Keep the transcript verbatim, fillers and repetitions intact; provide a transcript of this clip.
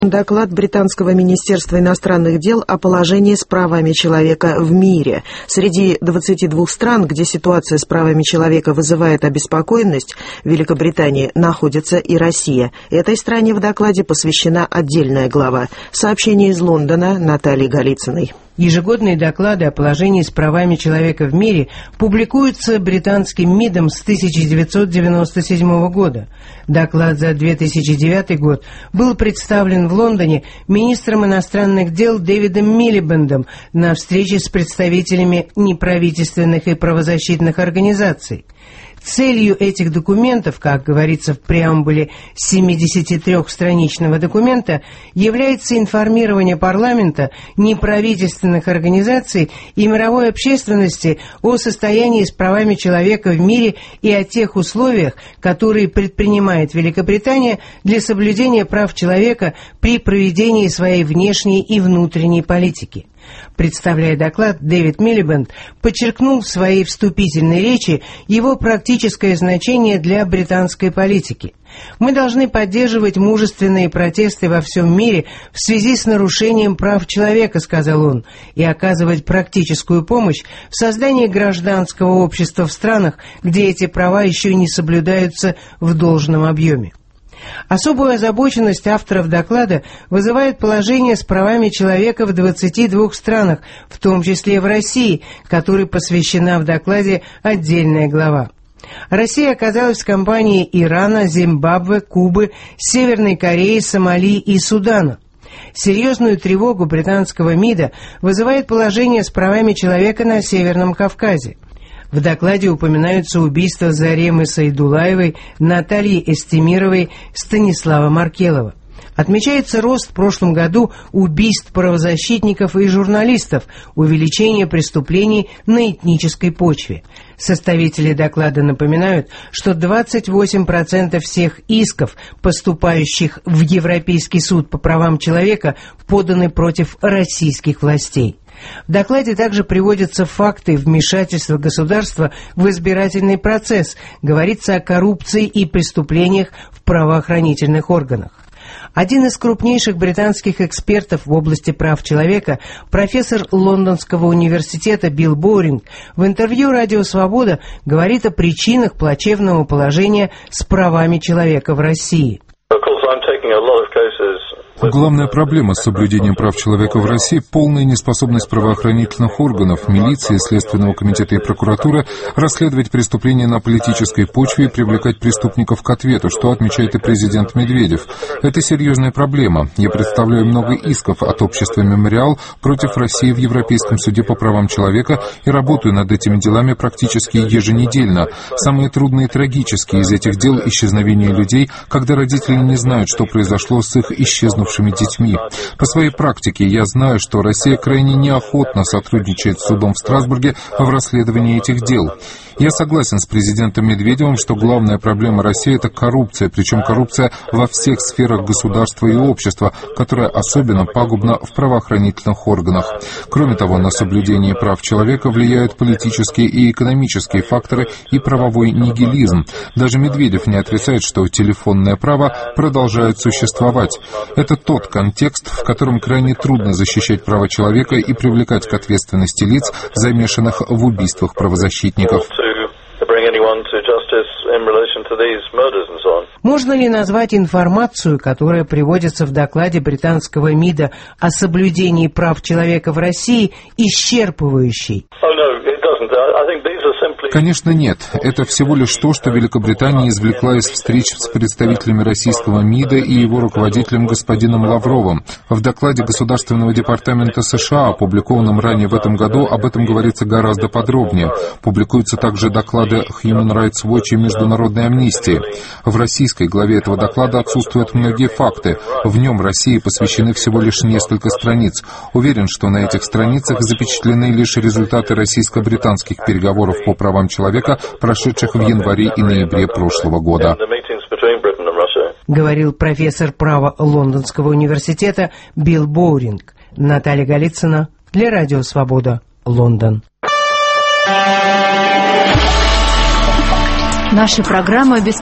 Доклад Британского министерства иностранных дел о положении с правами человека в мире. Среди двадцати двух стран, где ситуация с правами человека вызывает обеспокоенность, в Великобритании находится и Россия. Этой стране в докладе посвящена отдельная глава. Сообщение из Лондона Натальи Голицыной. Ежегодные доклады о положении с правами человека в мире публикуются британским МИДом с тысяча девятьсот девяносто седьмого года. Доклад за две тысячи девятый год был представлен в Лондоне министром иностранных дел Дэвидом Милибэндом на встрече с представителями неправительственных и правозащитных организаций. Целью этих документов, как говорится в преамбуле семидесятитрёхстраничного документа, является информирование парламента, неправительственных организаций и мировой общественности о состоянии с правами человека в мире и о тех условиях, которые предпринимает Великобритания для соблюдения прав человека при проведении своей внешней и внутренней политики. Представляя доклад, Дэвид Милибэнд подчеркнул в своей вступительной речи его практическое значение для британской политики. «Мы должны поддерживать мужественные протесты во всем мире в связи с нарушением прав человека», — сказал он, «и оказывать практическую помощь в создании гражданского общества в странах, где эти права еще не соблюдаются в должном объеме». Особую озабоченность авторов доклада вызывает положение с правами человека в двадцати двух странах, в том числе в России, которой посвящена в докладе отдельная глава. Россия оказалась в компании Ирана, Зимбабве, Кубы, Северной Кореи, Сомали и Судана. Серьезную тревогу британского МИДа вызывает положение с правами человека на Северном Кавказе. В докладе упоминаются убийства Заремы Сайдулаевой, Натальи Эстемировой, Станислава Маркелова. Отмечается рост в прошлом году убийств правозащитников и журналистов, увеличение преступлений на этнической почве. Составители доклада напоминают, что двадцать восемь процентов всех исков, поступающих в Европейский суд по правам человека, поданы против российских властей. В докладе также приводятся факты вмешательства государства в избирательный процесс, говорится о коррупции и преступлениях в правоохранительных органах. Один из крупнейших британских экспертов в области прав человека, профессор Лондонского университета Билл Боуринг, в интервью «Радио Свобода» говорит о причинах плачевного положения с правами человека в России. Главная проблема с соблюдением прав человека в России – полная неспособность правоохранительных органов, милиции, Следственного комитета и прокуратуры расследовать преступления на политической почве и привлекать преступников к ответу, что отмечает и президент Медведев. Это серьезная проблема. Я представляю много исков от общества «Мемориал» против России в Европейском суде по правам человека и работаю над этими делами практически еженедельно. Самые трудные и трагические из этих дел – исчезновение людей, когда родители не знают, что произошло с их исчезнувшими детьми. По своей практике я знаю, что Россия крайне неохотно сотрудничает с судом в Страсбурге в расследовании этих дел. Я согласен с президентом Медведевым, что главная проблема России – это коррупция, причем коррупция во всех сферах государства и общества, которая особенно пагубна в правоохранительных органах. Кроме того, на соблюдение прав человека влияют политические и экономические факторы и правовой нигилизм. Даже Медведев не отрицает, что телефонное право продолжает существовать. Это тот контекст, в котором крайне трудно защищать права человека и привлекать к ответственности лиц, замешанных в убийствах правозащитников. Можно ли назвать информацию, которая приводится в докладе британского МИДа о соблюдении прав человека в России, исчерпывающей? Конечно, нет. Это всего лишь то, что Великобритания извлекла из встреч с представителями российского МИДа и его руководителем господином Лавровым. В докладе Государственного департамента США, опубликованном ранее в этом году, об этом говорится гораздо подробнее. Публикуются также доклады Human Rights Watch и Международной амнистии. В российской главе этого доклада отсутствуют многие факты. В нем России посвящены всего лишь несколько страниц. Уверен, что на этих страницах запечатлены лишь результаты российско-британских переговоров по правам человека, прошедших в январе и ноябре прошлого года. Говорил профессор права Лондонского университета Билл Боуринг. Наталья Голицына для Радио Свобода, Лондон. Наша программа без